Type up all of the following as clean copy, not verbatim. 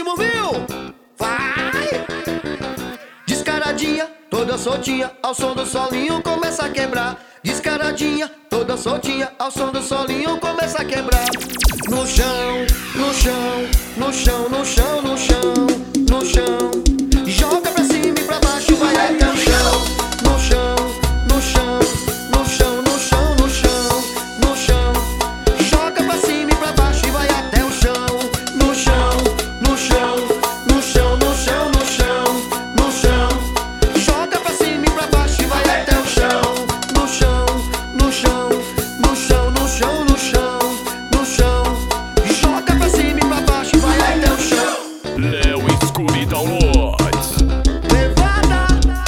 ritmo, viu? Vai! Descaradinha, toda soltinha, ao som do solinho começa a quebrar. Descaradinha, toda soltinha, ao som do solinho começa a quebrar. No chão, no chão, no chão, no chão, no chão, no chão. Joga pra cima e pra baixo, vai até o chão. No chão, no chão, no chão, no chão, no chão, no chão. Joga pra cima e pra baixo e vai até o chão. No chão, no chão, no chão, no chão, no chão, no chão. Joga pra cima e pra baixo e vai até o chão. No chão, no chão, no chão, no chão, no chão, no chão. Joga pra cima e pra baixo e vai até o chão. Léo Escuridão Lords. Levada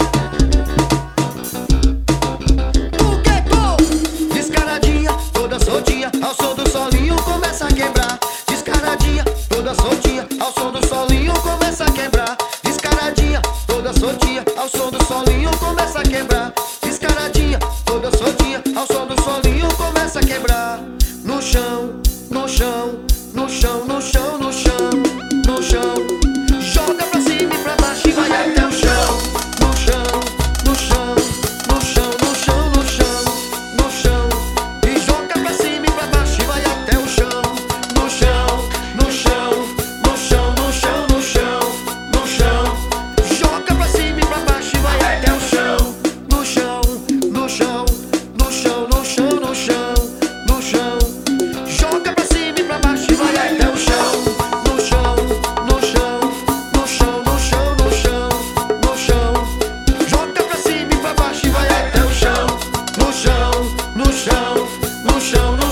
do gueto. Descaradinha, toda soltinha, ao som do solinho começa a quebrar. Descaradinha, toda soltinha, ao som do solinho começa a quebrar. Descaradinha, toda soltinha, ao som do solinho começa a quebrar. Descaradinha, toda soltinha, ao som do solinho começa a quebrar. No chão, no chão, no chão, no chão, no chão, no chão. Joga pra cima e pra baixo e vai até o chão. No chão, no chão, no chão, no chão, no chão, no chão. E joga pra cima e pra baixo e vai até o chão. No chão, no chão, no chão, no chão, no chão, no chão. Joga pra cima e pra baixo e vai até o chão. No chão, no chão, no chão, no chão, no chão, no chão. Joga pra cima e pra baixo e vai até o chão. No chão, no chão, no chão, no chão, no chão, no chão. Joga pra cima e pra baixo e vai até o chão. No chão, no chão, no chão,